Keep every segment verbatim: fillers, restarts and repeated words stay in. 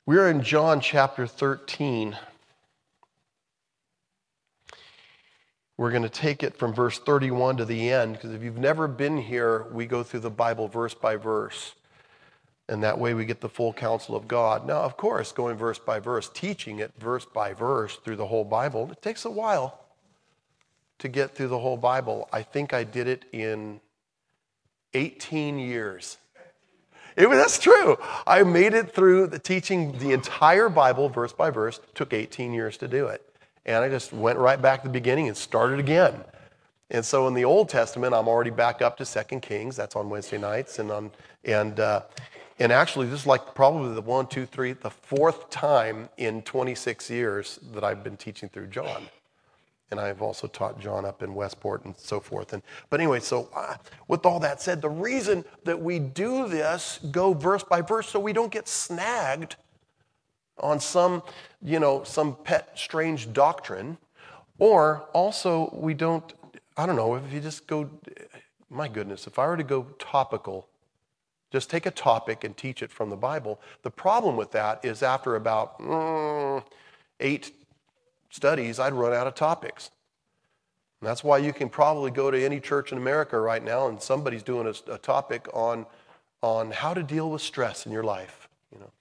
We're in John chapter thirteen. We're going to take it from verse thirty-one to the end, because if you've never been here, we go through the Bible verse by verse. And that way we get the full counsel of God. Now, of course, going verse by verse, teaching it verse by verse through the whole Bible, it takes a while to get through the whole Bible. I think I did it in eighteen years. It was, that's true. I made it through the teaching the entire Bible verse by verse. Took eighteen years to do it. And I just went right back to the beginning and started again. And so in the Old Testament, I'm already back up to Second Kings. That's on Wednesday nights. And on and uh, and actually, this is like probably the one, two, three, the fourth time in twenty-six years that I've been teaching through John. And I've also taught John up in Westport and so forth. And But anyway, so uh, with all that said, the reason that we do this, go verse by verse, so we don't get snagged on some, you know, some pet strange doctrine, or also we don't, I don't know, if you just go, my goodness, if I were to go topical, just take a topic and teach it from the Bible, the problem with that is after about mm, eight studies, I'd run out of topics. And that's why you can probably go to any church in America right now and somebody's doing a, a topic on, on how to deal with stress in your life, you know.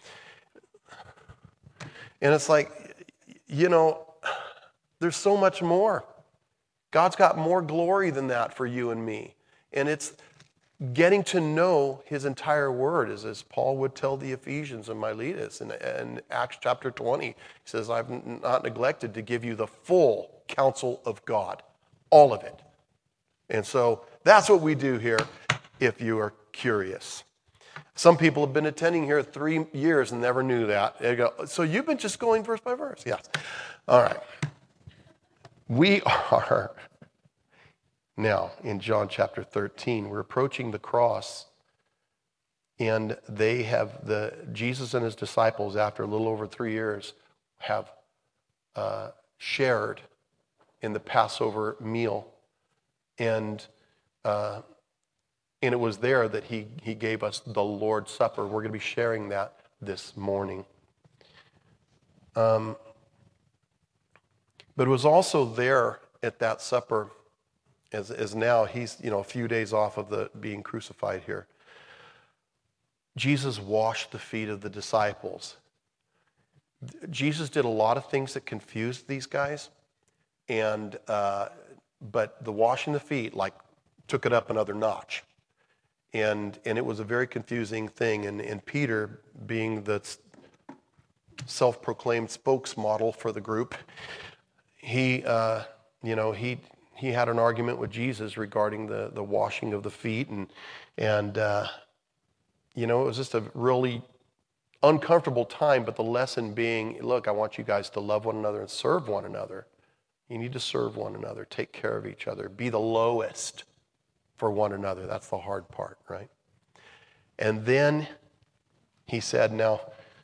And it's like, you know, there's so much more. God's got more glory than that for you and me. And it's getting to know his entire word, as, as Paul would tell the Ephesians and Miletus in, in Acts chapter twenty. He says, I've not neglected to give you the full counsel of God, all of it. And so that's what we do here, if you are curious. Some people have been attending here three years and never knew that. They go, so you've been just going verse by verse? Yes. All right. We are now in John chapter thirteen. We're approaching the cross, and they have the Jesus and his disciples, after a little over three years, have uh, shared in the Passover meal, and uh, and it was there that he he gave us the Lord's Supper. We're going to be sharing that this morning. Um, but it was also there at that supper. As, as now he's, you know, a few days off of the being crucified here. Jesus washed the feet of the disciples. Jesus did a lot of things that confused these guys, and uh, but the washing the feet like took it up another notch, and and it was a very confusing thing. And, and Peter, being the self-proclaimed spokesmodel for the group, he uh, you know he. He had an argument with Jesus regarding the, the washing of the feet, and and uh, you know, it was just a really uncomfortable time. But the lesson being, look, I want you guys to love one another and serve one another. You need to serve one another, take care of each other, be the lowest for one another. That's the hard part, right? And then he said, now,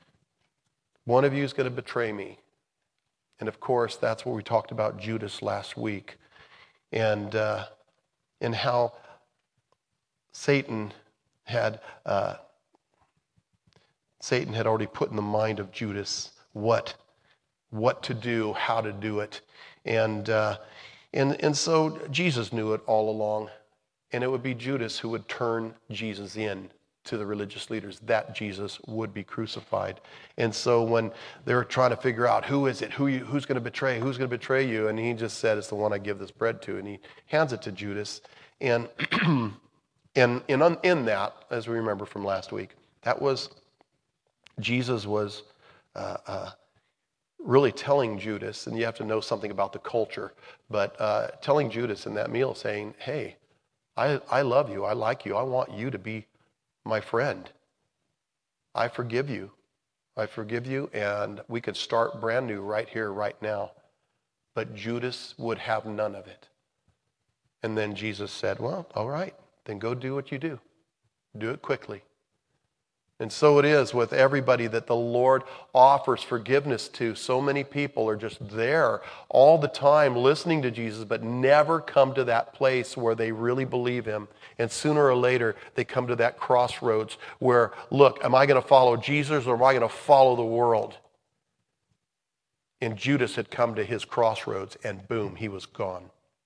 one of you is going to betray me. And of course, that's what we talked about Judas last week. And uh, and how Satan had uh, Satan had already put in the mind of Judas what what to do, how to do it, and uh, and and so Jesus knew it all along, and it would be Judas who would turn Jesus in to the religious leaders, that Jesus would be crucified. And so when they were trying to figure out who is it, who you, who's going to betray, who's going to betray you, and he just said, it's the one I give this bread to, and he hands it to Judas. And and in, in that, as we remember from last week, that was, Jesus was uh, uh, really telling Judas, and you have to know something about the culture, but uh, telling Judas in that meal, saying, hey, I, I love you, I like you, I want you to be my friend. I forgive you. I forgive you, and we could start brand new right here, right now. But Judas would have none of it. And then Jesus said, well, all right, then go do what you do. Do it quickly. And so it is with everybody that the Lord offers forgiveness to. So many people are just there all the time listening to Jesus, but never come to that place where they really believe him. And sooner or later, they come to that crossroads where, look, am I going to follow Jesus or am I going to follow the world? And Judas had come to his crossroads, and boom, he was gone.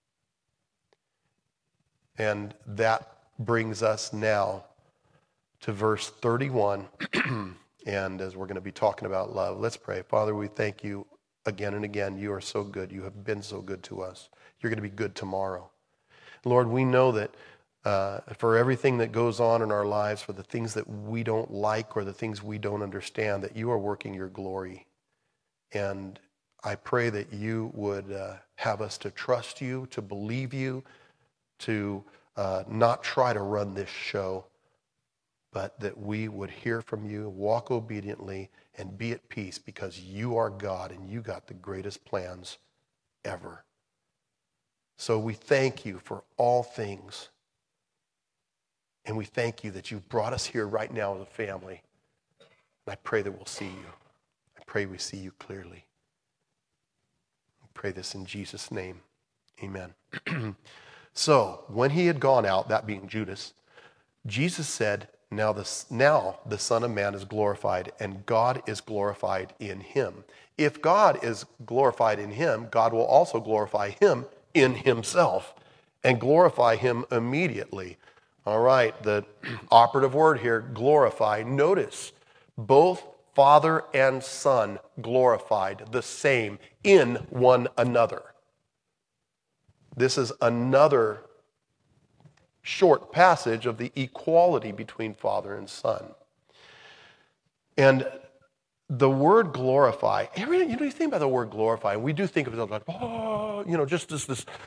And that brings us now to verse thirty-one, and as we're going to be talking about love, let's pray. Father, we thank you again and again. You are so good. You have been so good to us. You're going to be good tomorrow. Lord, we know that uh, for everything that goes on in our lives, for the things that we don't like or the things we don't understand, that you are working your glory. And I pray that you would uh, have us to trust you, to believe you, to uh, not try to run this show, but that we would hear from you, walk obediently, and be at peace because you are God and you got the greatest plans ever. So we thank you for all things. And we thank you that you've brought us here right now as a family. And I pray that we'll see you. I pray we see you clearly. I pray this in Jesus' name. Amen. So when he had gone out, that being Judas, Jesus said, Now the, now the Son of Man is glorified, and God is glorified in him. If God is glorified in him, God will also glorify him in himself and glorify him immediately. All right, the operative word here, glorify. Notice, both Father and Son glorified the same in one another. This is another short passage of the equality between Father and Son. And the word glorify, you know, you think about the word glorify, and we do think of it like, oh, you know, just as this,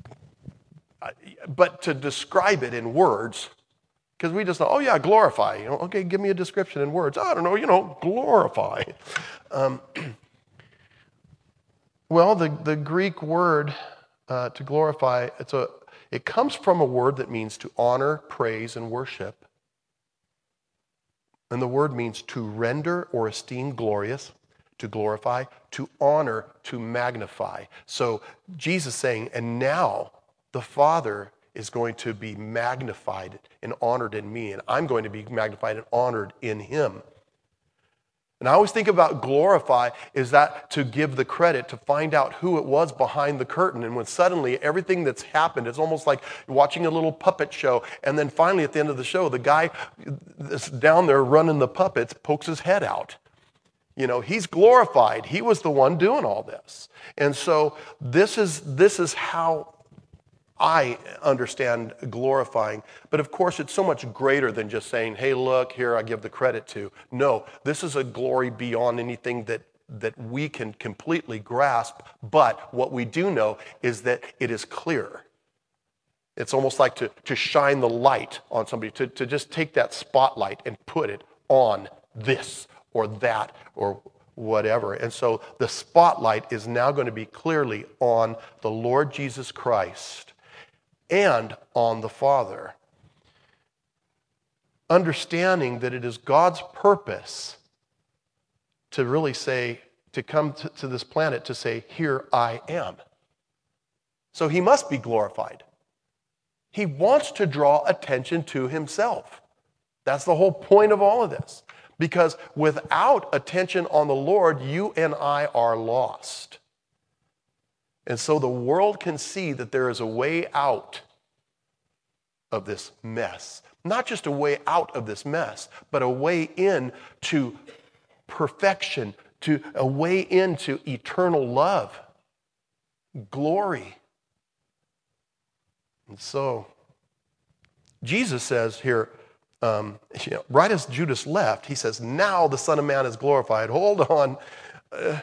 but to describe it in words, because we just know, oh yeah, glorify, you know, okay, give me a description in words. I don't know, you know, glorify. Um, well, the, the Greek word uh, to glorify, it's a It comes from a word that means to honor, praise, and worship. And the word means to render or esteem glorious, to glorify, to honor, to magnify. So Jesus saying, and now the Father is going to be magnified and honored in me, and I'm going to be magnified and honored in him. And I always think about glorify is that to give the credit, to find out who it was behind the curtain. And when suddenly everything that's happened, it's almost like watching a little puppet show. And then finally at the end of the show, the guy that's down there running the puppets pokes his head out. You know, he's glorified. He was the one doing all this. And so this is, this is how I understand glorifying, but of course it's so much greater than just saying, hey, look, here I give the credit to. No, this is a glory beyond anything that, that we can completely grasp, but what we do know is that it is clear. It's almost like to, to shine the light on somebody, to, to just take that spotlight and put it on this or that or whatever. And so the spotlight is now going to be clearly on the Lord Jesus Christ and on the Father. Understanding that it is God's purpose to really say, to come to, to this planet to say, here I am. So he must be glorified. He wants to draw attention to himself. That's the whole point of all of this. Because without attention on the Lord, you and I are lost. And so the world can see that there is a way out of this mess. Not just a way out of this mess, but a way in to perfection, to a way into eternal love, glory. And so Jesus says here, um, you know, right as Judas left, he says, now the Son of Man is glorified. Hold on. Uh,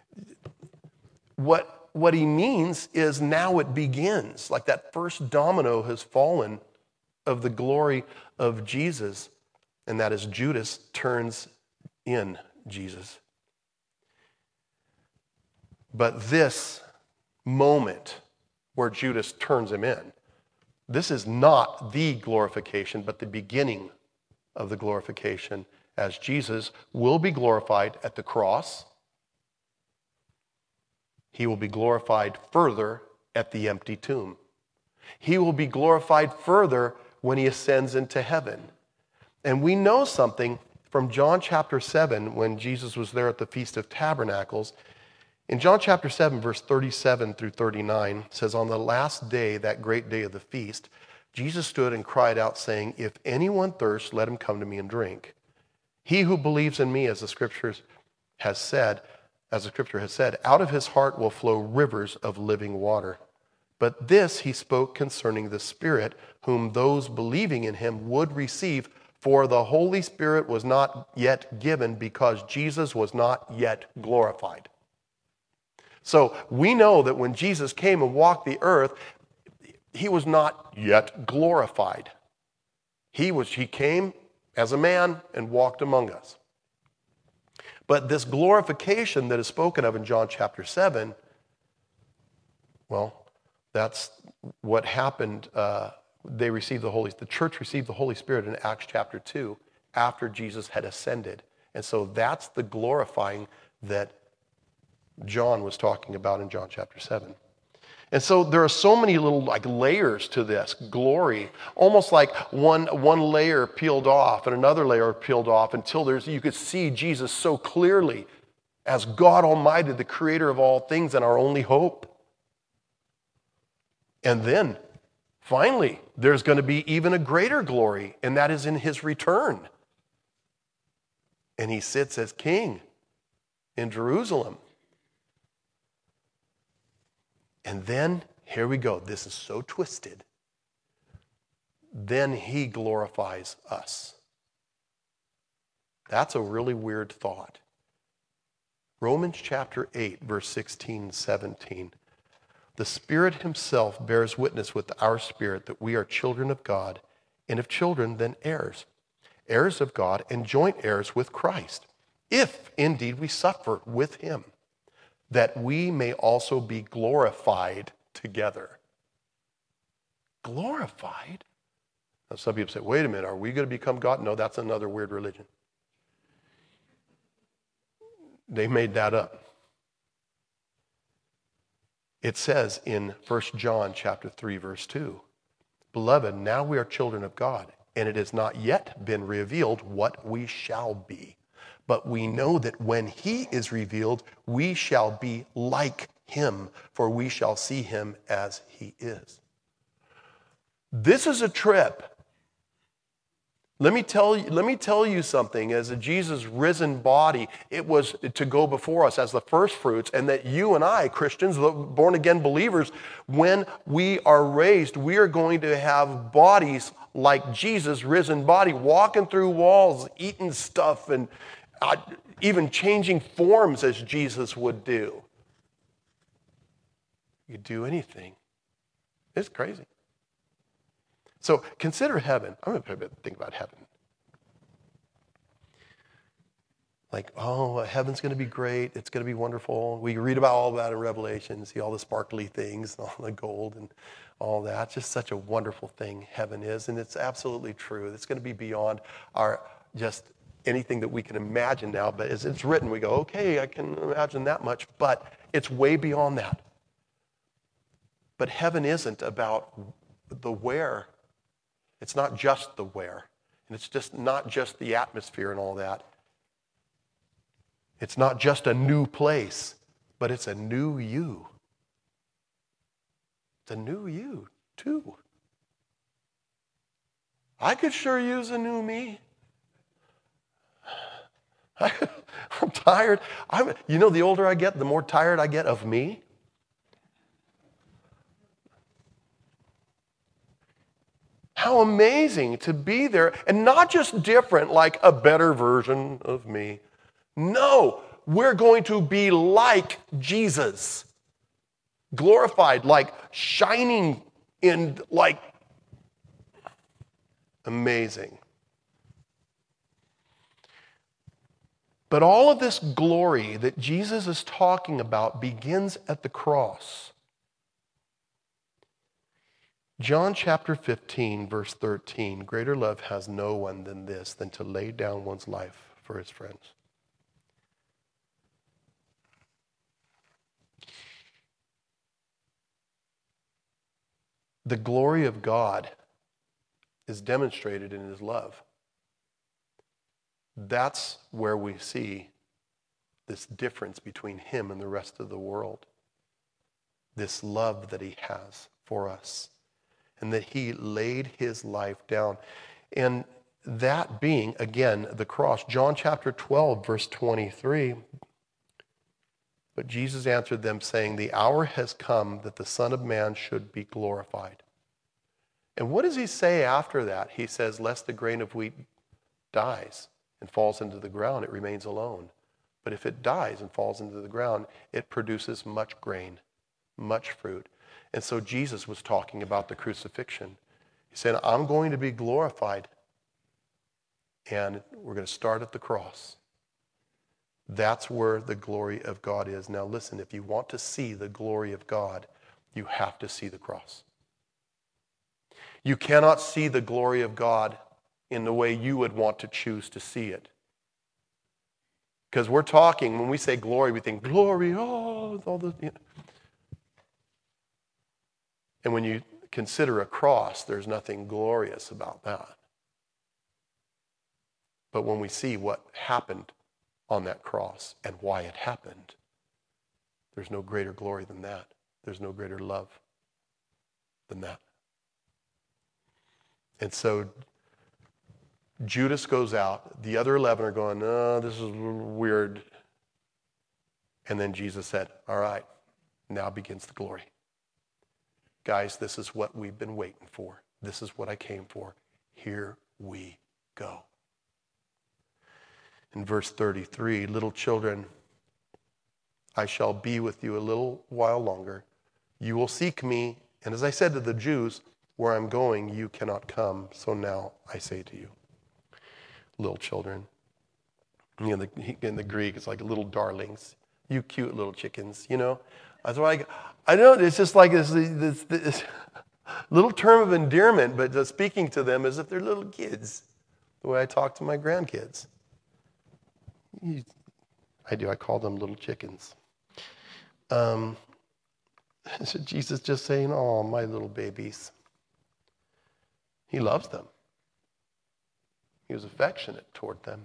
what What he means is now it begins, like that first domino has fallen of the glory of Jesus, and that is Judas turns in Jesus. But this moment where Judas turns him in, this is not the glorification, but the beginning of the glorification. as Jesus will be glorified at the cross. He will be glorified further at the empty tomb. He will be glorified further when he ascends into heaven. And we know something from John chapter seven, when Jesus was there at the Feast of Tabernacles. In John chapter seven, verse thirty-seven through thirty-nine, it says, "On the last day, that great day of the feast, Jesus stood and cried out, saying, 'If anyone thirsts, let him come to me and drink. He who believes in me, as the scriptures has said, as the scripture has said, out of his heart will flow rivers of living water.' But this he spoke concerning the Spirit, whom those believing in him would receive, for the Holy Spirit was not yet given because Jesus was not yet glorified." So we know that when Jesus came and walked the earth, he was not yet glorified. He was, he came as a man and walked among us. But this glorification that is spoken of in John chapter seven, well, that's what happened. Uh, they received the Holy, the church received the Holy Spirit in Acts chapter two after Jesus had ascended. And so that's the glorifying that John was talking about in John chapter seven. And so there are so many little like layers to this glory, almost like one, one layer peeled off and another layer peeled off until there's you could see Jesus so clearly as God Almighty, the creator of all things and our only hope. And then, finally, there's going to be even a greater glory, and that is in his return. And he sits as king in Jerusalem. And then, here we go. This is so twisted. Then he glorifies us. That's a really weird thought. Romans chapter eight, verse sixteen, seventeen. "The Spirit himself bears witness with our spirit that we are children of God, and if children, then heirs, heirs of God and joint heirs with Christ, if indeed we suffer with him, that we may also be glorified together." Glorified? Now, some people say, wait a minute, are we going to become God? No, that's another weird religion. They made that up. It says in First John chapter three, verse two, "Beloved, now we are children of God, and it has not yet been revealed what we shall be. But we know that when he is revealed, we shall be like him, for we shall see him as he is." This is a trip. Let me tell you, let me tell you something. As a Jesus risen body, it was to go before us as the first fruits, and that you and I, Christians, born again believers, when we are raised, we are going to have bodies like Jesus' risen body, walking through walls, eating stuff, and uh, even changing forms as Jesus would do. You do anything. It's crazy. So consider heaven. I'm going to think about heaven. Like, oh, heaven's going to be great. It's going to be wonderful. We read about all that in Revelation, see all the sparkly things, all the gold and all that. It's just such a wonderful thing heaven is, and it's absolutely true. It's going to be beyond our just anything that we can imagine now. But as it's written, we go, okay, I can imagine that much, but it's way beyond that. But heaven isn't about the where. It's not just the where, and it's just not just the atmosphere and all that. It's not just a new place, but it's a new you. It's a new you, too. I could sure use a new me. I'm tired. I'm, you know, the older I get, the more tired I get of me. How amazing to be there, and not just different, like a better version of me. No, we're going to be like Jesus. Glorified, like shining in, like, amazing. But all of this glory that Jesus is talking about begins at the cross. John chapter fifteen, verse thirteen, greater love has no one than this, than to lay down one's life for his friends. The glory of God is demonstrated in his love. That's where we see this difference between him and the rest of the world. This love that he has for us. And that he laid his life down. And that being, again, the cross. John chapter twelve, verse twenty-three. But Jesus answered them, saying, the hour has come that the Son of Man should be glorified. And what does he say after that? He says, lest the grain of wheat dies and falls into the ground, it remains alone. But if it dies and falls into the ground, it produces much grain, much fruit. And so Jesus was talking about the crucifixion. He said, I'm going to be glorified. And we're going to start at the cross. That's where the glory of God is. Now listen, if you want to see the glory of God, you have to see the cross. You cannot see the glory of God in the way you would want to choose to see it. Because we're talking, when we say glory, we think glory, oh, all the... You know. And when you consider a cross, there's nothing glorious about that. But when we see what happened on that cross and why it happened, there's no greater glory than that. There's no greater love than that. And so Judas goes out. The other eleven are going, oh, this is weird. And then Jesus said, all right, now begins the glory. Guys, this is what we've been waiting for. This is what I came for. Here we go. In verse thirty-three, little children, I shall be with you a little while longer. You will seek me, and as I said to the Jews, where I'm going, you cannot come. So now I say to you, little children. You know, the, in the Greek, it's like little darlings. You cute little chickens, you know. That's why I, I know it's just like this, this, this little term of endearment, but just speaking to them as if they're little kids, the way I talk to my grandkids. I do. I call them little chickens. Um, so Jesus just saying, oh, my little babies. He loves them. He was affectionate toward them.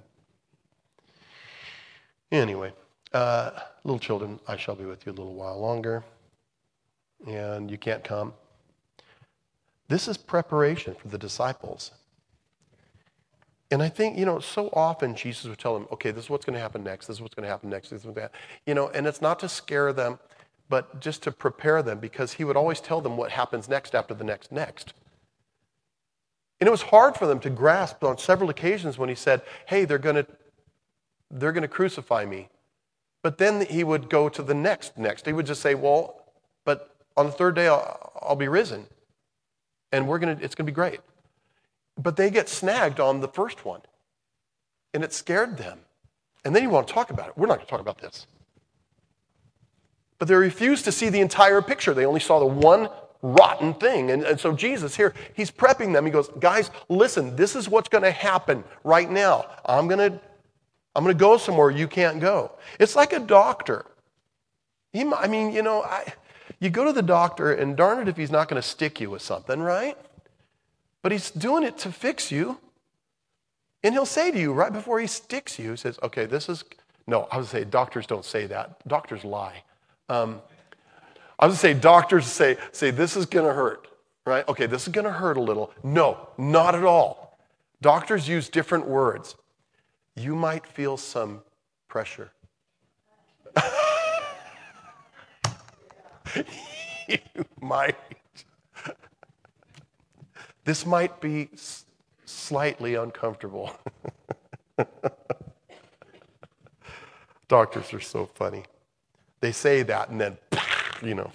Anyway, uh, little children, I shall be with you a little while longer. And you can't come. This is preparation for the disciples. And I think, you know, so often Jesus would tell them, okay, this is what's going to happen next. This is what's going to happen next. This is what's going to happen. You know, and it's not to scare them, but just to prepare them, because he would always tell them what happens next after the next next. And it was hard for them to grasp on several occasions when he said, hey, they're going to they're going to crucify me. But then he would go to the next next. He would just say, well, but on the third day I'll, I'll be risen. And we're going to it's going to be great. But they get snagged on the first one. And it scared them. And then you want to talk about it. We're not going to talk about this. But they refused to see the entire picture. They only saw the one rotten thing. And, and so Jesus here, he's prepping them. He goes, guys, listen, this is what's going to happen right now. I'm going to I'm going to go somewhere you can't go. It's like a doctor. He, I mean, you know, I, you go to the doctor, and darn it if he's not going to stick you with something, right? But he's doing it to fix you. And he'll say to you right before he sticks you, he says, okay, this is, no, I would say doctors don't say that. Doctors lie. Um, I would say doctors say, say this is going to hurt, right? Okay, this is going to hurt a little. No, not at all. Doctors use different words. You might feel some pressure. You might. This might be s- slightly uncomfortable. Doctors are so funny. They say that and then, you know.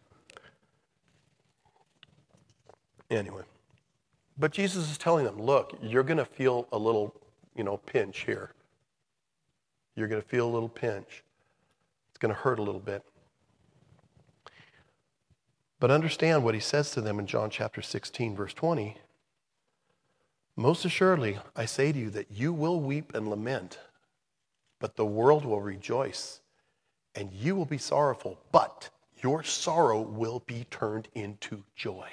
Anyway. But Jesus is telling them, look, you're going to feel a little, you know, pinch here. You're going to feel a little pinch. It's going to hurt a little bit. But understand what he says to them in John chapter sixteen, verse twenty. Most assuredly, I say to you that you will weep and lament, but the world will rejoice, and you will be sorrowful, but your sorrow will be turned into joy.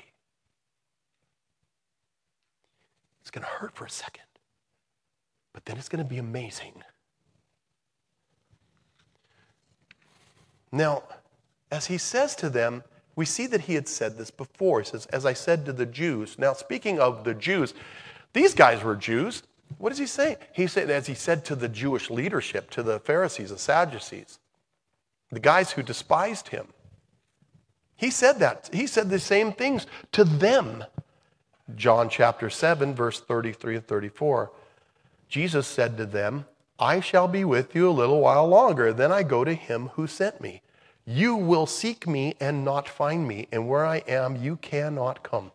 It's going to hurt for a second, but then it's going to be amazing. Now, as he says to them, we see that he had said this before. He says, as I said to the Jews. Now, speaking of the Jews, these guys were Jews. What does he say? He said, as he said to the Jewish leadership, to the Pharisees, the Sadducees, the guys who despised him. He said that. He said the same things to them. John chapter seven, verse thirty-three and thirty-four. Jesus said to them, I shall be with you a little while longer, then I go to him who sent me. You will seek me and not find me, and where I am, you cannot come.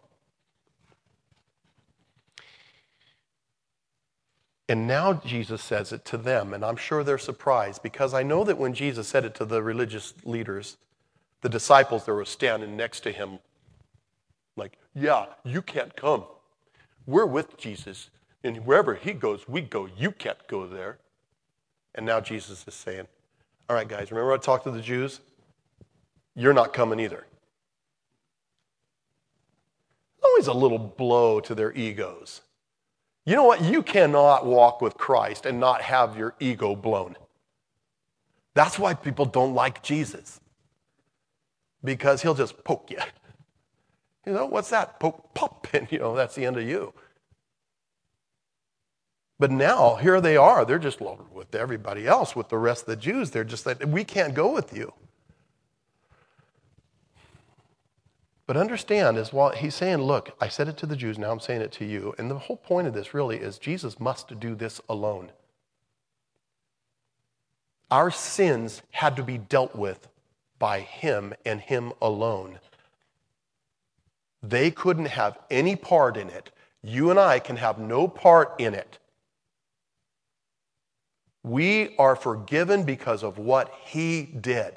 And now Jesus says it to them, and I'm sure they're surprised, because I know that when Jesus said it to the religious leaders, the disciples that were standing next to him, like, yeah, you can't come. We're with Jesus, and wherever he goes, we go. You can't go there. And now Jesus is saying, all right, guys, remember I talked to the Jews? You're not coming either. Always a little blow to their egos. You know what? You cannot walk with Christ and not have your ego blown. That's why people don't like Jesus. Because he'll just poke you. You know, what's that? Poke, pop, and you know, that's the end of you. But now, here they are. They're just well, with everybody else, with the rest of the Jews. They're just like, we can't go with you. But understand, is while he's saying, look, I said it to the Jews, now I'm saying it to you. And the whole point of this really is Jesus must do this alone. Our sins had to be dealt with by him and him alone. They couldn't have any part in it. You and I can have no part in it. We are forgiven because of what he did.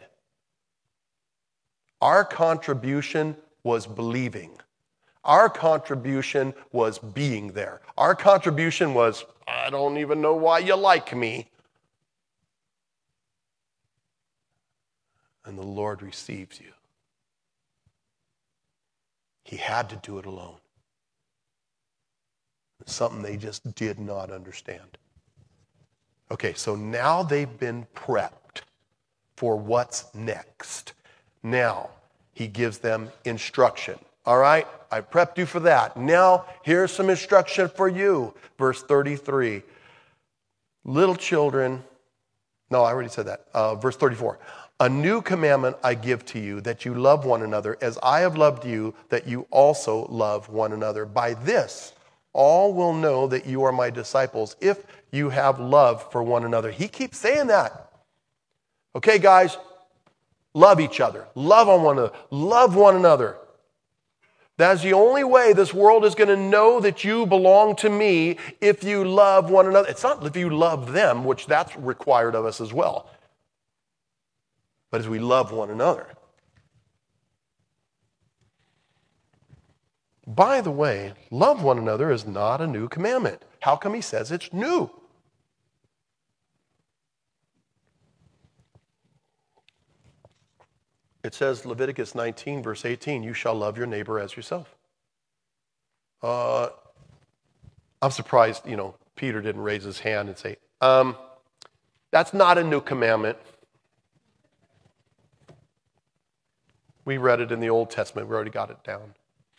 Our contribution was believing. Our contribution was being there. Our contribution was, I don't even know why you like me. And the Lord receives you. He had to do it alone. It's something they just did not understand. Okay, so now they've been prepped for what's next. Now, he gives them instruction. All right, I prepped you for that. Now, here's some instruction for you. Verse thirty-three. Little children, no, I already said that. Uh, verse thirty-four. A new commandment I give to you, that you love one another as I have loved you, that you also love one another. By this, all will know that you are my disciples if you have love for one another. He keeps saying that. Okay, guys, love each other. Love on one another. Love one another. That's the only way this world is going to know that you belong to me, if you love one another. It's not if you love them, which that's required of us as well, but as we love one another. By the way, love one another is not a new commandment. How come he says it's new? It says, Leviticus nineteen, verse eighteen, you shall love your neighbor as yourself. Uh, I'm surprised, you know, Peter didn't raise his hand and say, um, that's not a new commandment. We read it in the Old Testament. We already got it down.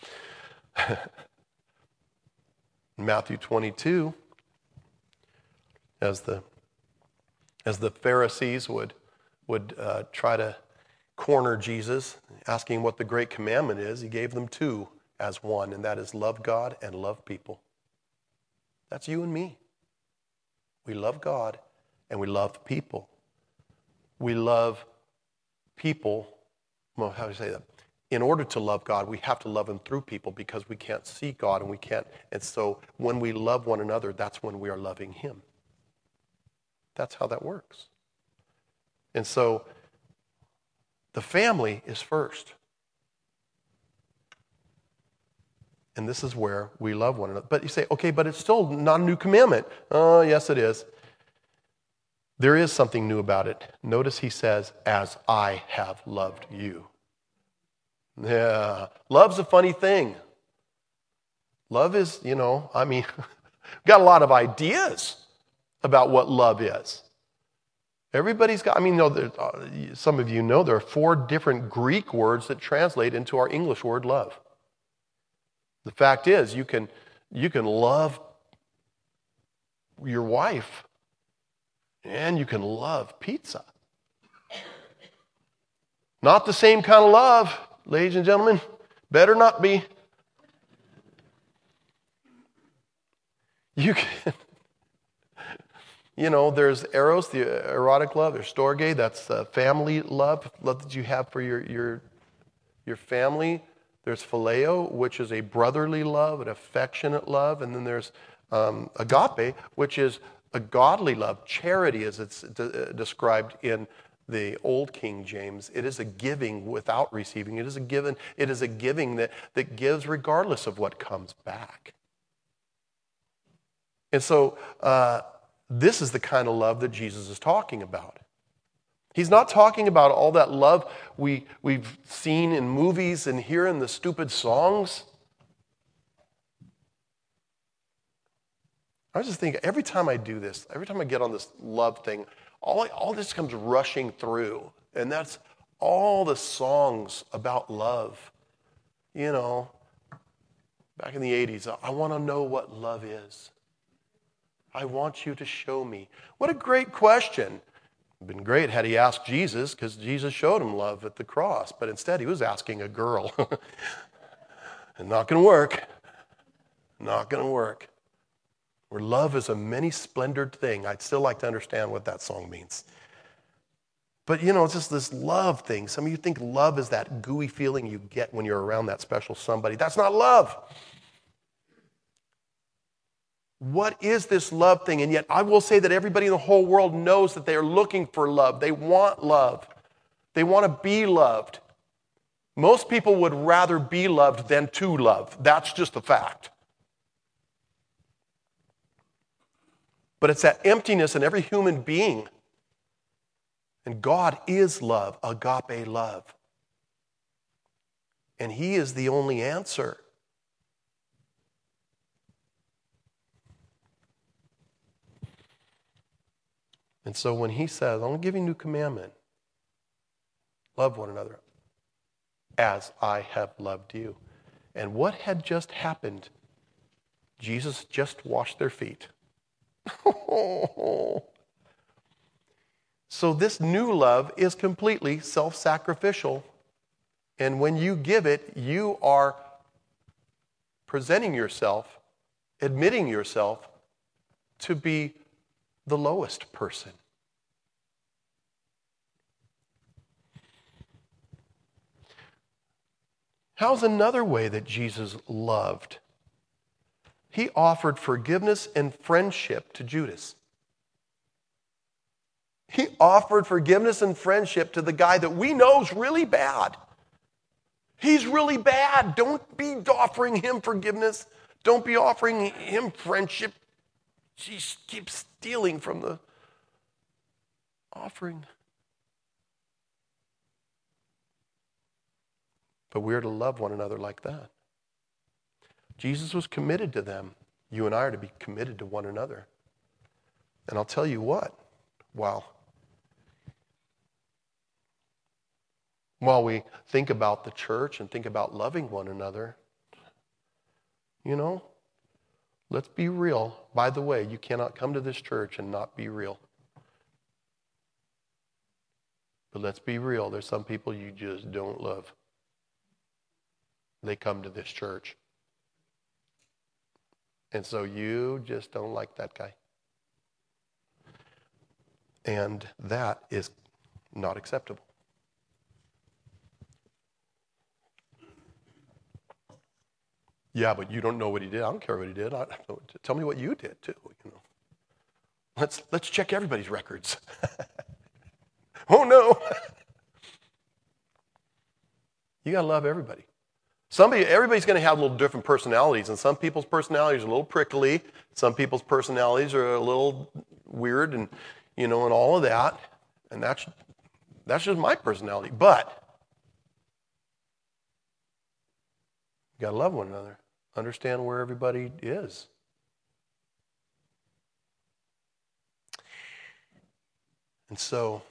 Matthew twenty-two, as the as the Pharisees would would uh, try to corner Jesus, asking what the great commandment is, he gave them two as one, and that is love God and love people. That's you and me. We love God and we love people. We love people, well, how do you say that? In order to love God, we have to love him through people, because we can't see God and we can't. And so when we love one another, that's when we are loving him. That's how that works. And so the family is first. And this is where we love one another. But you say, okay, but it's still not a new commandment. Oh, yes, it is. There is something new about it. Notice he says, as I have loved you. Yeah, love's a funny thing. Love is, you know, I mean, we've got a lot of ideas about what love is. Everybody's got, I mean, you know, there, uh, some of you know there are four different Greek words that translate into our English word love. The fact is, you can, you can love your wife and you can love pizza. Not the same kind of love, ladies and gentlemen. Better not be. You can, you know, there's eros, the erotic love. There's storge, that's uh, family love, love that you have for your, your, your family. There's phileo, which is a brotherly love, an affectionate love. And then there's um, agape, which is a godly love, charity as it's de- described in the Old King James. It is a giving without receiving. It is a given. It is a giving that, that gives regardless of what comes back. And so uh, this is the kind of love that Jesus is talking about. He's not talking about all that love we, we've seen in movies and hear in the stupid songs. I was just thinking, every time I do this, every time I get on this love thing, all, all this comes rushing through. And that's all the songs about love. You know, back in the eighties, I want to know what love is. I want you to show me. What a great question. It would have been great had he asked Jesus, because Jesus showed him love at the cross. But instead, he was asking a girl. And not going to work. Not going to work. Where love is a many-splendored thing. I'd still like to understand what that song means. But, you know, it's just this love thing. Some of you think love is that gooey feeling you get when you're around that special somebody. That's not love. What is this love thing? And yet I will say that everybody in the whole world knows that they are looking for love. They want love. They want to be loved. Most people would rather be loved than to love. That's just a fact. But it's that emptiness in every human being. And God is love, agape love. And he is the only answer. And so when he says, I'm going to give you a new commandment. Love one another as I have loved you. And what had just happened? Jesus just washed their feet. So this new love is completely self-sacrificial. And when you give it, you are presenting yourself, admitting yourself to be the lowest person. How's another way that Jesus loved? He offered forgiveness and friendship to Judas. He offered forgiveness and friendship to the guy that we know is really bad. He's really bad. Don't be offering him forgiveness. Don't be offering him friendship. She keeps stealing from the offering. But we're to love one another like that. Jesus was committed to them. You and I are to be committed to one another. And I'll tell you what, while, while we think about the church and think about loving one another, you know, let's be real. By the way, you cannot come to this church and not be real. But let's be real. There's some people you just don't love. They come to this church. And so you just don't like that guy. And that is not acceptable. Yeah, but you don't know what he did. I don't care what he did. I, tell me what you did too. You know, let's let's check everybody's records. Oh no! You gotta love everybody. Somebody, everybody's going to have little different personalities, and some people's personalities are a little prickly. Some people's personalities are a little weird, and you know, and all of that. And that's that's just my personality. But you got to love one another. Understand where everybody is. And so,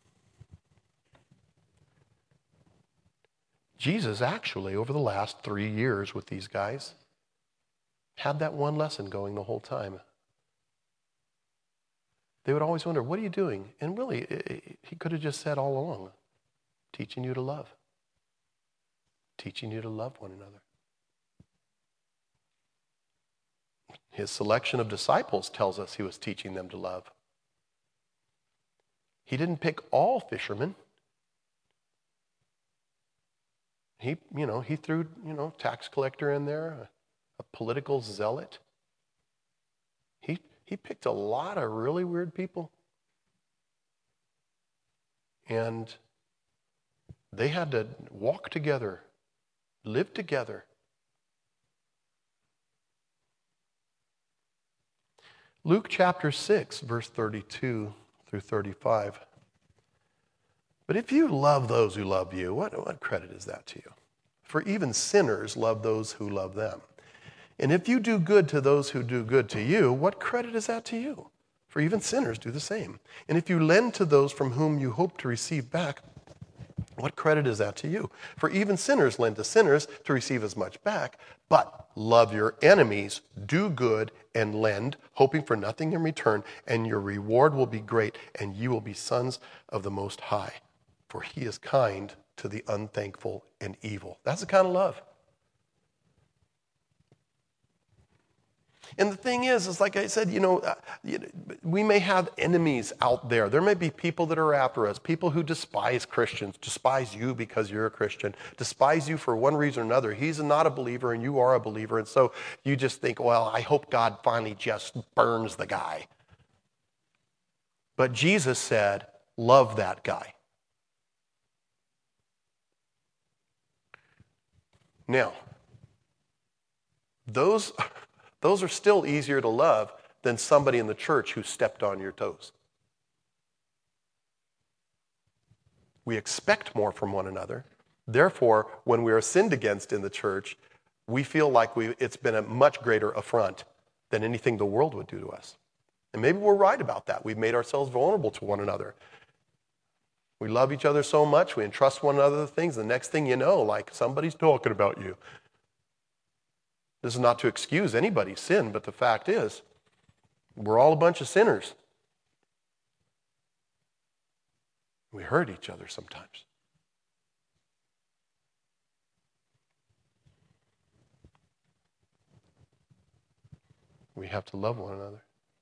Jesus actually, over the last three years with these guys, had that one lesson going the whole time. They would always wonder, what are you doing? And really, it, he could have just said all along, teaching you to love. Teaching you to love one another. His selection of disciples tells us he was teaching them to love. He didn't pick all fishermen. He, you know, he threw, you know, tax collector in there, a, a political zealot. He he picked a lot of really weird people. And they had to walk together, live together. Luke chapter six, verse thirty-two through thirty-five. But if you love those who love you, what, what credit is that to you? For even sinners love those who love them. And if you do good to those who do good to you, what credit is that to you? For even sinners do the same. And if you lend to those from whom you hope to receive back, what credit is that to you? For even sinners lend to sinners to receive as much back. But love your enemies, do good, and lend, hoping for nothing in return, and your reward will be great, and you will be sons of the Most High. For he is kind to the unthankful and evil. That's the kind of love. And the thing is, is like I said, you know, uh, you know, we may have enemies out there. There may be people that are after us, people who despise Christians, despise you because you're a Christian, despise you for one reason or another. He's not a believer and you are a believer. And so you just think, well, I hope God finally just burns the guy. But Jesus said, love that guy. Now, those, those are still easier to love than somebody in the church who stepped on your toes. We expect more from one another. Therefore, when we are sinned against in the church, we feel like we, it's been a much greater affront than anything the world would do to us. And maybe we're right about that. We've made ourselves vulnerable to one another. We love each other so much, we entrust one another the things. The next thing you know, like somebody's talking about you. This is not to excuse anybody's sin, but the fact is, we're all a bunch of sinners. We hurt each other sometimes. We have to love one another.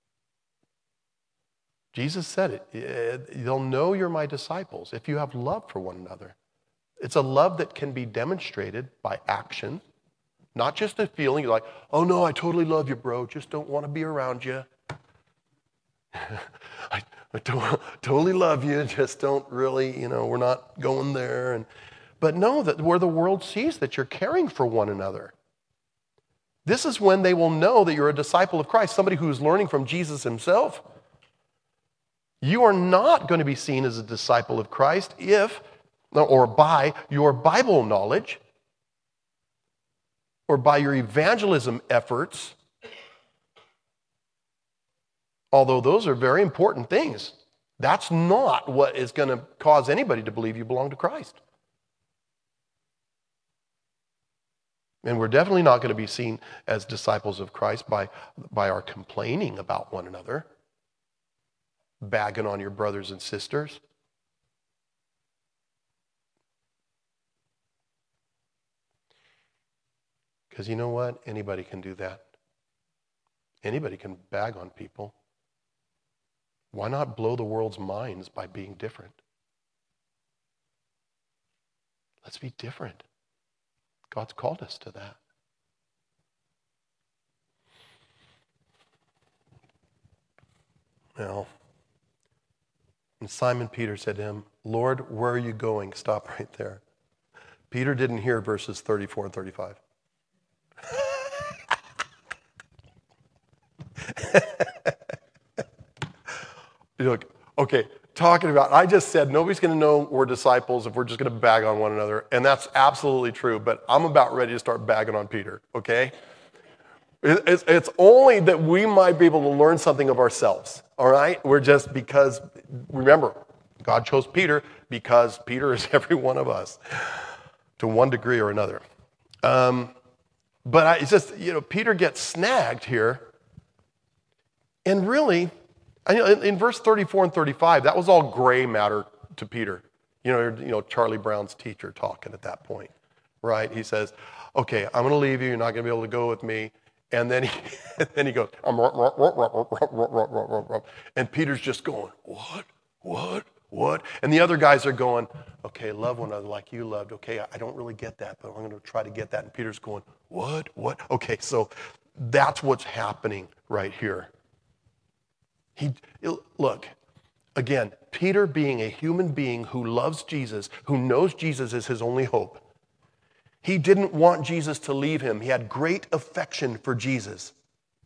Jesus said it. They'll know you're my disciples if you have love for one another. It's a love that can be demonstrated by action, not just a feeling. You're like, oh no, I totally love you, bro. Just don't want to be around you. I, I don't, totally love you. Just don't really, you know, we're not going there. And but know that where the world sees that you're caring for one another. This is when they will know that you're a disciple of Christ, somebody who is learning from Jesus himself. You are not going to be seen as a disciple of Christ if, or by your Bible knowledge, or by your evangelism efforts, although those are very important things. That's not what is going to cause anybody to believe you belong to Christ. And we're definitely not going to be seen as disciples of Christ by, by our complaining about one another, bagging on your brothers and sisters. Because you know what? Anybody can do that. Anybody can bag on people. Why not blow the world's minds by being different? Let's be different. God's called us to that. Now, and Simon Peter said to him, Lord, where are you going? Stop right there. Peter didn't hear verses thirty-four and thirty-five. Look, okay, talking about, I just said nobody's going to know we're disciples if we're just going to bag on one another, and that's absolutely true, but I'm about ready to start bagging on Peter, okay? It's, it's only that we might be able to learn something of ourselves, all right? We're just, because, remember, God chose Peter because Peter is every one of us to one degree or another. Um, but I, it's just, you know, Peter gets snagged here, and really, in verse thirty-four and thirty-five, that was all gray matter to Peter. You know, you know, Charlie Brown's teacher talking at that point, right? He says, okay, I'm going to leave you. You're not going to be able to go with me. And then he, then he goes, and Peter's just going, what, what, what? And the other guys are going, okay, love one another like you loved. Okay, I don't really get that, but I'm going to try to get that. And Peter's going, what, what? Okay, so that's what's happening right here. He, look, again, Peter being a human being who loves Jesus, who knows Jesus is his only hope, he didn't want Jesus to leave him. He had great affection for Jesus.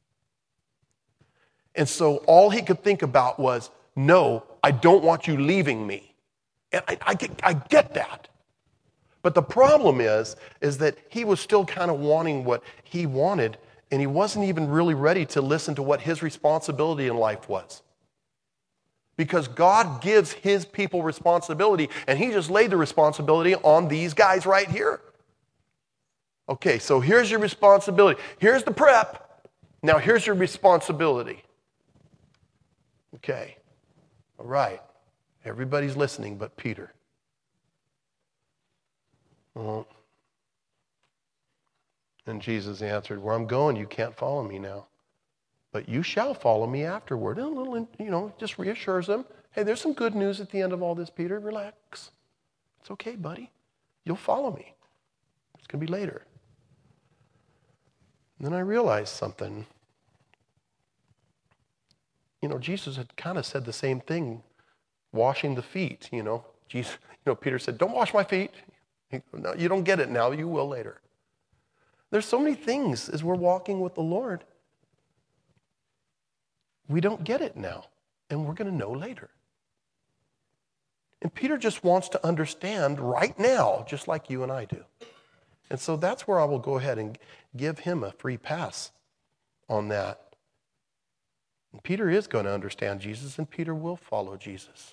And so all he could think about was, no, I don't want you leaving me. And I, I, get, I get that. But the problem is, is that he was still kind of wanting what he wanted, and he wasn't even really ready to listen to what his responsibility in life was. Because God gives his people responsibility, and he just laid the responsibility on these guys right here. Okay, so here's your responsibility. Here's the prep. Now here's your responsibility. Okay, all right. Everybody's listening but Peter. Well, and Jesus answered, where I'm going, you can't follow me now. But you shall follow me afterward. And a little, you know, just reassures them. Hey, there's some good news at the end of all this, Peter. Relax. It's okay, buddy. You'll follow me. It's going to be later. And then I realized something. You know, Jesus had kind of said the same thing, washing the feet, you know. Jesus, you know, Peter said, don't wash my feet. He, no, you don't get it now. You will later. There's so many things as we're walking with the Lord. We don't get it now, and we're going to know later. And Peter just wants to understand right now, just like you and I do. And so that's where I will go ahead and give him a free pass on that. And Peter is going to understand Jesus, and Peter will follow Jesus.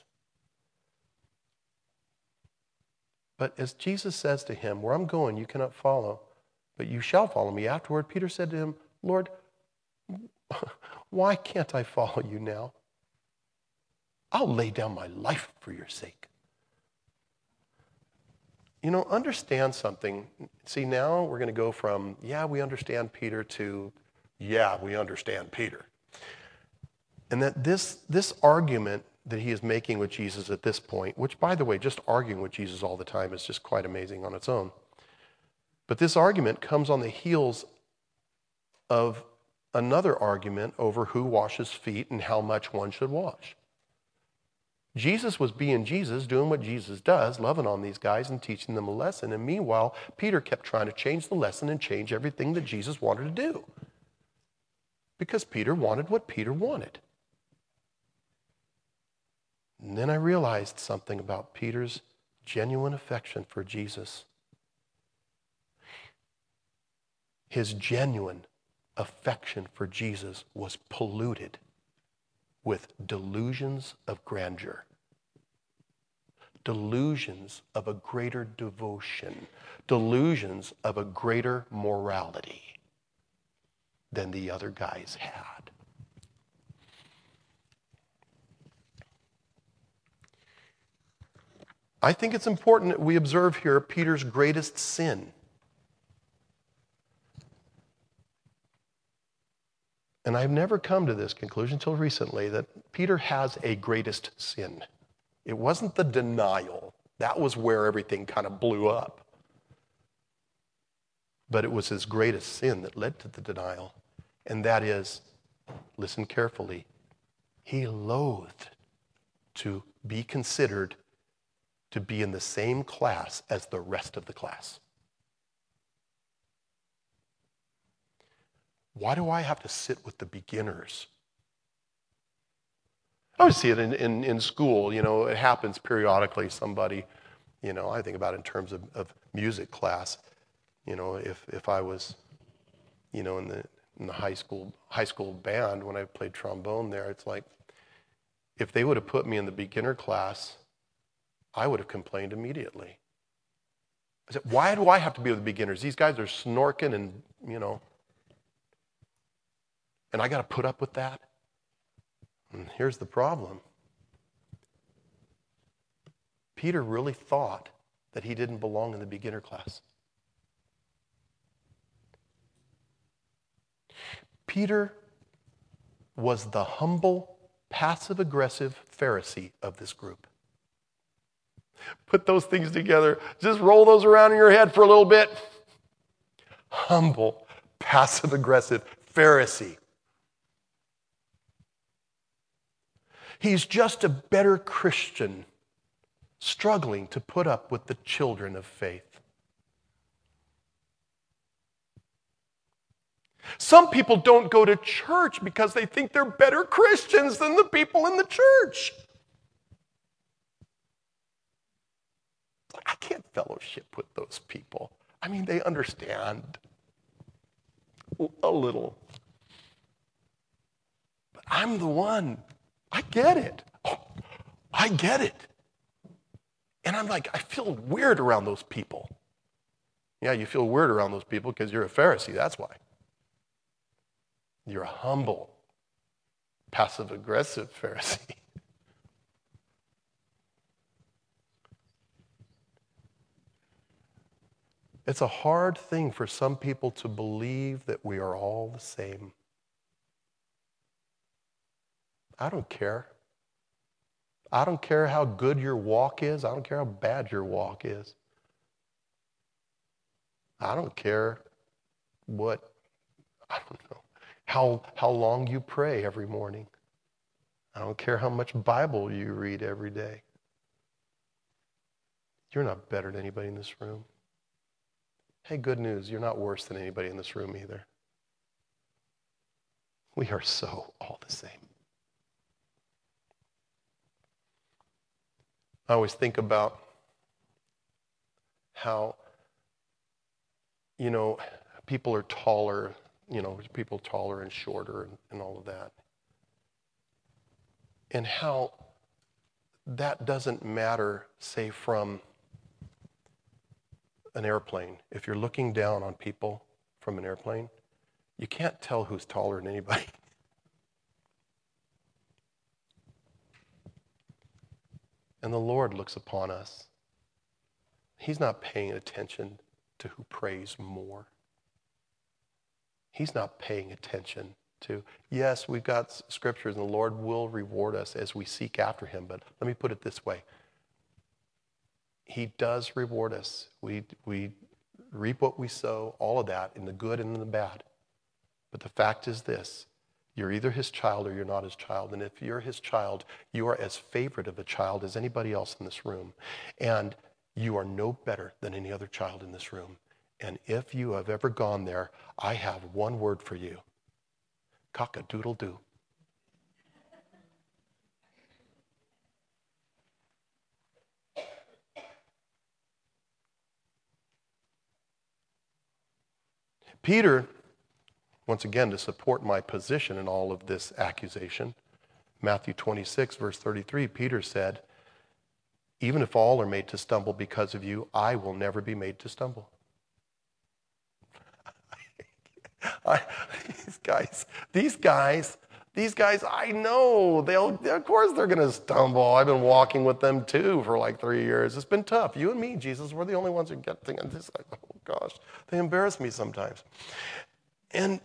But as Jesus says to him, where I'm going, you cannot follow, but you shall follow me afterward. Peter said to him, Lord, why can't I follow you now? I'll lay down my life for your sake. You know, understand something. See, now we're going to go from, yeah, we understand Peter to, yeah, we understand Peter. And that this, this argument that he is making with Jesus at this point, which, by the way, just arguing with Jesus all the time is just quite amazing on its own. But this argument comes on the heels of another argument over who washes feet and how much one should wash. Jesus was being Jesus, doing what Jesus does, loving on these guys and teaching them a lesson. And meanwhile, Peter kept trying to change the lesson and change everything that Jesus wanted to do. Because Peter wanted what Peter wanted. And then I realized something about Peter's genuine affection for Jesus. His genuine affection for Jesus was polluted with delusions of grandeur, delusions of a greater devotion, delusions of a greater morality than the other guys had. I think it's important that we observe here Peter's greatest sin. And I've never come to this conclusion until recently, that Peter has a greatest sin. It wasn't the denial. That was where everything kind of blew up. But it was his greatest sin that led to the denial. And that is, listen carefully, he loathed to be considered to be in the same class as the rest of the class. Why do I have to sit with the beginners? I always see it in, in, in school. You know, it happens periodically. Somebody, you know, I think about it in terms of, of music class. You know, if if I was, you know, in the in the high school high school band when I played trombone there, it's like, if they would have put me in the beginner class, I would have complained immediately. I said, why do I have to be with the beginners? These guys are snorking and, you know, and I got to put up with that? And here's the problem. Peter really thought that he didn't belong in the beginner class. Peter was the humble, passive-aggressive Pharisee of this group. Put those things together. Just roll those around in your head for a little bit. Humble, passive-aggressive Pharisee. He's just a better Christian, struggling to put up with the children of faith. Some people don't go to church because they think they're better Christians than the people in the church. I can't fellowship with those people. I mean, they understand a little. But I'm the one. I get it. Oh, I get it. And I'm like, I feel weird around those people. Yeah, you feel weird around those people because you're a Pharisee, that's why. You're a humble, passive-aggressive Pharisee. It's a hard thing for some people to believe that we are all the same. I don't care. I don't care how good your walk is. I don't care how bad your walk is. I don't care what, I don't know, how, how long you pray every morning. I don't care how much Bible you read every day. You're not better than anybody in this room. Hey, good news, you're not worse than anybody in this room either. We are so all the same. I always think about how, you know, people are taller, you know, people taller and shorter and, and all of that. And how that doesn't matter, say, from an airplane. If you're looking down on people from an airplane, you can't tell who's taller than anybody. And the Lord looks upon us. He's not paying attention to who prays more. He's not paying attention to, yes, we've got scriptures and the Lord will reward us as we seek after him, but let me put it this way. He does reward us. We, we reap what we sow, all of that, in the good and in the bad. But the fact is this, you're either his child or you're not his child. And if you're his child, you are as favorite of a child as anybody else in this room. And you are no better than any other child in this room. And if you have ever gone there, I have one word for you. Cock-a-doodle-doo. Peter, once again, to support my position in all of this accusation, Matthew twenty-six, verse thirty-three, Peter said, even if all are made to stumble because of you, I will never be made to stumble. I, these guys, these guys, these guys, I know, they'll, of course they're going to stumble. I've been walking with them too for like three years. It's been tough. You and me, Jesus, we're the only ones who get things. This, oh gosh, they embarrass me sometimes. And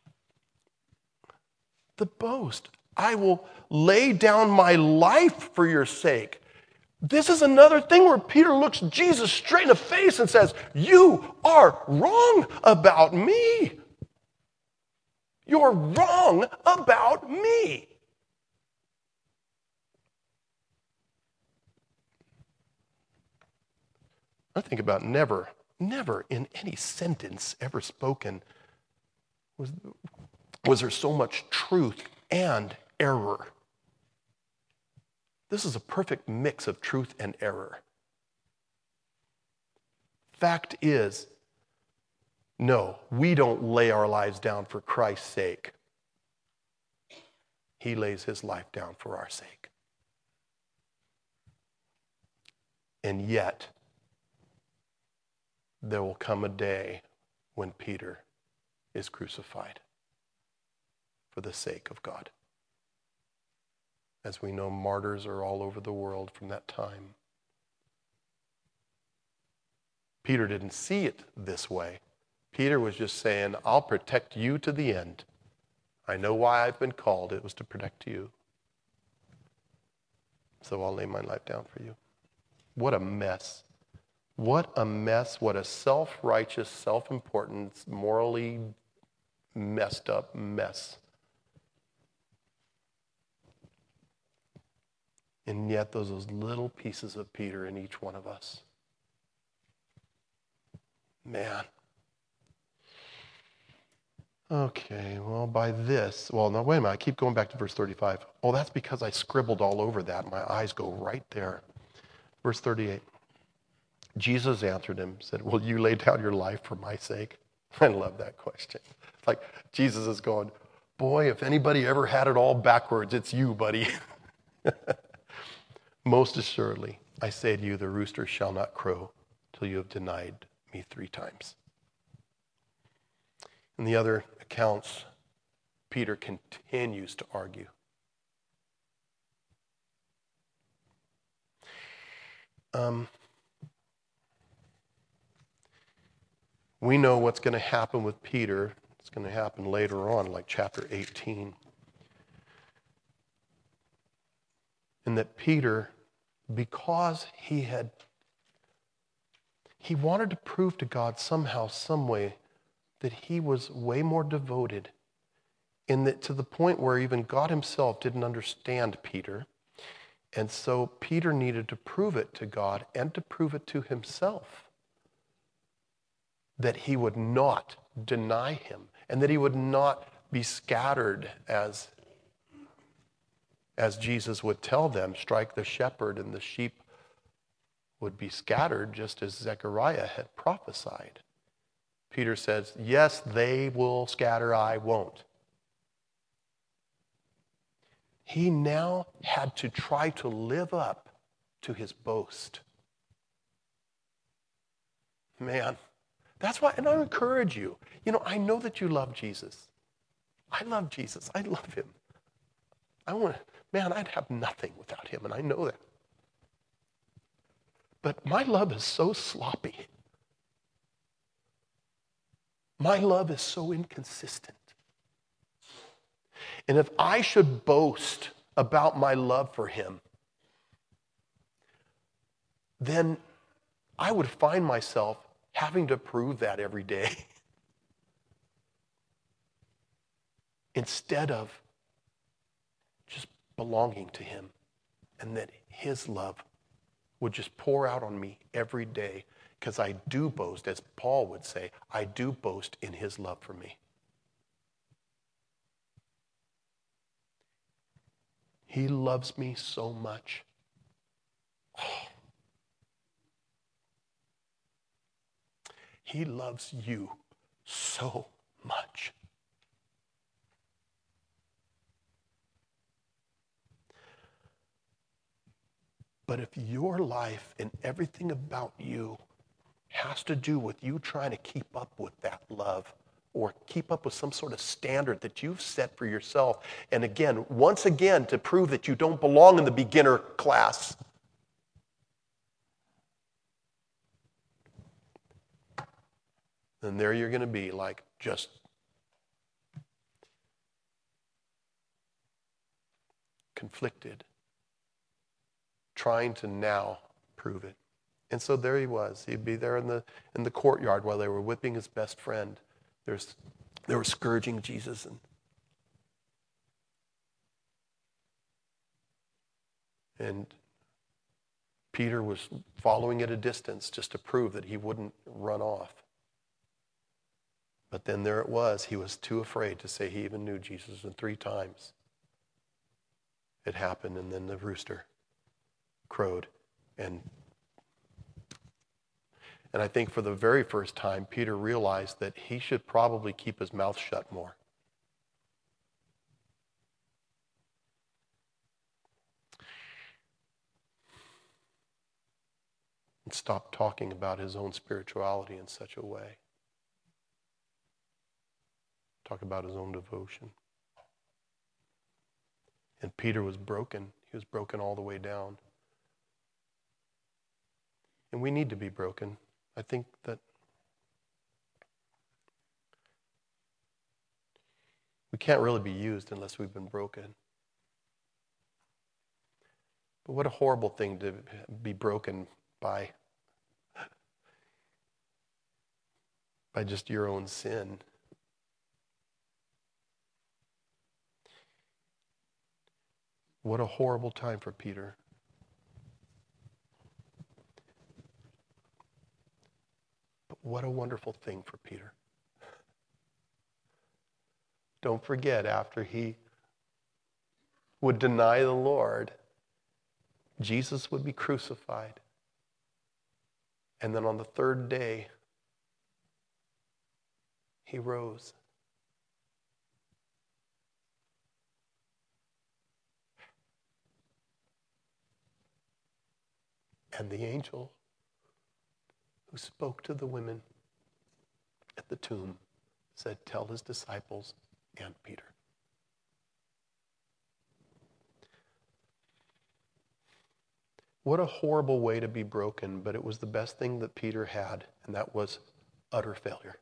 the boast, I will lay down my life for your sake. This is another thing where Peter looks Jesus straight in the face and says, you are wrong about me. You're wrong about me. I think about never, never in any sentence ever spoken was, was there so much truth and error. This is a perfect mix of truth and error. Fact is, no, we don't lay our lives down for Christ's sake. He lays his life down for our sake. And yet, there will come a day when Peter is crucified for the sake of God. As we know, martyrs are all over the world from that time. Peter didn't see it this way. Peter was just saying, I'll protect you to the end. I know why I've been called. It was to protect you. So I'll lay my life down for you. What a mess. What a mess. What a self-righteous, self-important, morally messed up mess. And yet those those little pieces of Peter in each one of us. Man. Okay, well, by this, well, now wait a minute, I keep going back to verse thirty-five. Oh, that's because I scribbled all over that. My eyes go right there. Verse thirty-eight. Jesus answered him, said, will you lay down your life for my sake? I love that question. It's like Jesus is going, boy, if anybody ever had it all backwards, it's you, buddy. Most assuredly, I say to you, the rooster shall not crow till you have denied me three times. In the other accounts, Peter continues to argue. Um, we know what's going to happen with Peter. It's going to happen later on, like chapter eighteen. And that Peter, because he had, he wanted to prove to God somehow, some way, that he was way more devoted, in that to the point where even God himself didn't understand Peter. And so Peter needed to prove it to God and to prove it to himself that he would not deny him and that he would not be scattered as, as Jesus would tell them, strike the shepherd and the sheep would be scattered just as Zechariah had prophesied. Peter says, yes, they will scatter, I won't. He now had to try to live up to his boast. Man, that's why, and I encourage you. You know, I know that you love Jesus. I love Jesus. I love him. I want to, man, I'd have nothing without him, and I know that. But my love is so sloppy. My love is so inconsistent. And if I should boast about my love for him, then I would find myself having to prove that every day instead of just belonging to him, and that his love would just pour out on me every day, because I do boast, as Paul would say, I do boast in his love for me. He loves me so much. Oh. He loves you so much. But if your life and everything about you has to do with you trying to keep up with that love, or keep up with some sort of standard that you've set for yourself, and again, once again, to prove that you don't belong in the beginner class, then there you're going to be, like, just conflicted, trying to now prove it. And so there he was. He'd be there in the in the courtyard while they were whipping his best friend. There's, they were scourging Jesus. And, and Peter was following at a distance just to prove that he wouldn't run off. But then there it was. He was too afraid to say he even knew Jesus. And three times it happened, and then the rooster crowed. And, and I think for the very first time, Peter realized that he should probably keep his mouth shut more. And stop talking about his own spirituality in such a way. Talk about his own devotion. And Peter was broken. He was broken all the way down. And we need to be broken. I think that we can't really be used unless we've been broken. But what a horrible thing to be broken by, by just your own sin. What a horrible time for Peter. But what a wonderful thing for Peter. Don't forget, after he would deny the Lord, Jesus would be crucified. And then on the third day, he rose. And the angel who spoke to the women at the tomb said, "Tell his disciples and Peter." What a horrible way to be broken, but it was the best thing that Peter had, and that was utter failure.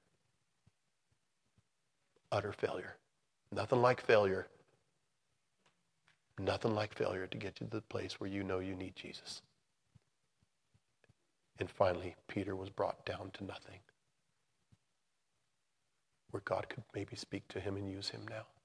Utter failure. Nothing like failure. Nothing like failure to get you to the place where you know you need Jesus. And finally, Peter was brought down to nothing, where God could maybe speak to him and use him now.